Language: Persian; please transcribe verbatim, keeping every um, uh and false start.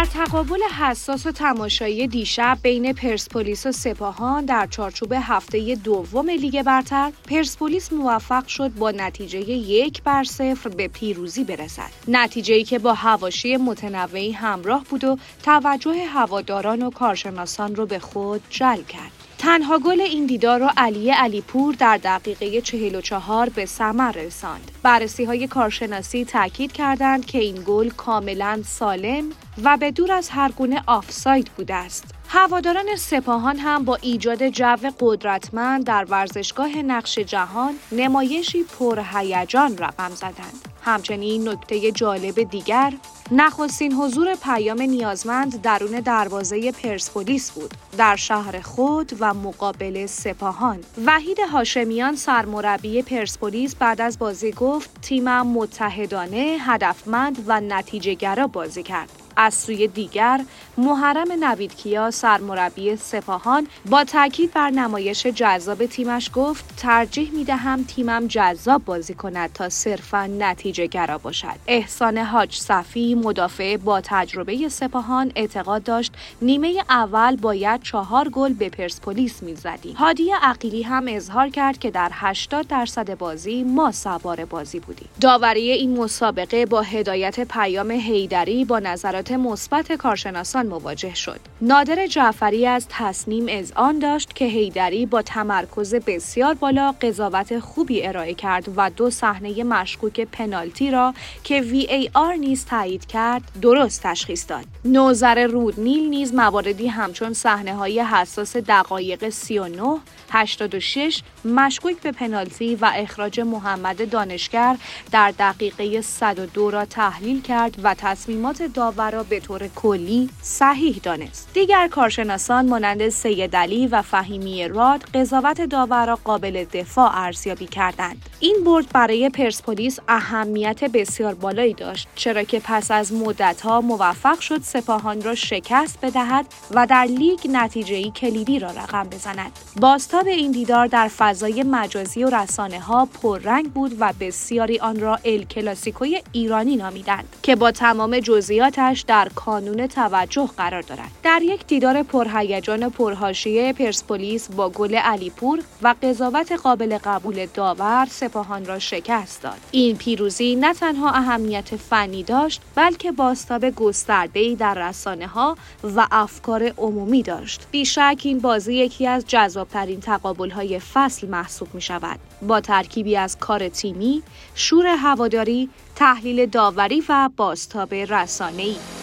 تقابل حساس و تماشایی دیشب بین پرسپولیس و سپاهان در چارچوب هفته دوم لیگ برتر، پرسپولیس موفق شد با نتیجه یک بر صفر به پیروزی برسد. نتیجه‌ای که با حواشی متنوعی همراه بود و توجه هواداران و کارشناسان را به خود جلب کرد. تنها گل این دیدار را علی علیپور در دقیقه چهل و چهار به ثمر رساند. بررسی‌های کارشناسی تاکید کردند که این گل کاملاً سالم و به دور از هر گونه آفساید بوده است. هواداران سپاهان هم با ایجاد جو قدرتمند در ورزشگاه نقش جهان نمایشی پرهیجان رقم زدند. همچنین نکته جالب دیگر نخستین حضور پیام نیازمند درون دروازه پرسپولیس بود در شهر خود و مقابل سپاهان. وحید هاشمیان سرمربی پرسپولیس بعد از بازی گفت تیمم متحدانه، هدفمند و نتیجه‌گرا بازی کرد. از سوی دیگر محرم نویدکیا سرمربی سپاهان با تاکید بر نمایش جذاب تیمش گفت ترجیح میدهم تیمم جذاب بازی کند تا صرفاً نتیجه گرا باشد. احسان حاج صفی مدافع با تجربه سپاهان اعتقاد داشت نیمه اول باید چهار گل به پرسپولیس میزدیم. هادی عقیلی هم اظهار کرد که در هشتاد درصد بازی ما سوار بازی بودیم. داوری این مسابقه با هدایت پیام حیدری با نظرات مثبت کارشناسان مواجه شد. نادر جعفری از تصنیم اذعان داشت که حیدری با تمرکز بسیار بالا قضاوت خوبی ارائه کرد و دو صحنه مشکوک پنالتی را که وی ای آر نیز تایید کرد درست تشخیص داد. نوذر رودنیل نیز مواردی همچون صحنه‌های حساس دقایق سی و نه، هشتاد و شش مشکوک به پنالتی و اخراج محمد دانشگر در دقیقه صد و دو را تحلیل کرد و تصمیمات داور را به طور کلی صحیح دانست. دیگر کارشناسان مانند سید علی و فهیمی راد قضاوت داور را قابل دفاع ارزیابی کردند. این برد برای پرسپولیس اهمیت بسیار بالایی داشت، چرا که پس از مدت‌ها موفق شد سپاهان را شکست بدهد و در لیگ نتیجه‌ای کلیدی را رقم بزند. بازتاب این دیدار در فضای مجازی و رسانه‌ها پررنگ بود و بسیاری آن را ال کلاسیکوی ایرانی نامیدند که با تمام جزئیاتش در کانون توجه قرار دارد. در یک دیدار پرهیجان و پرحاشیه پرسپولیس با گل علیپور و قضاوت قابل قبول داور سپاهان را شکست داد. این پیروزی نه تنها اهمیت فنی داشت بلکه بازتاب گسترده‌ای در رسانه‌ها و افکار عمومی داشت. بیشک این بازی یکی از جذاب‌ترین تقابل‌های فصل محسوب می‌شود، با ترکیبی از کار تیمی، شور هواداری، تحلیل داوری و بازتاب رسانه‌ای.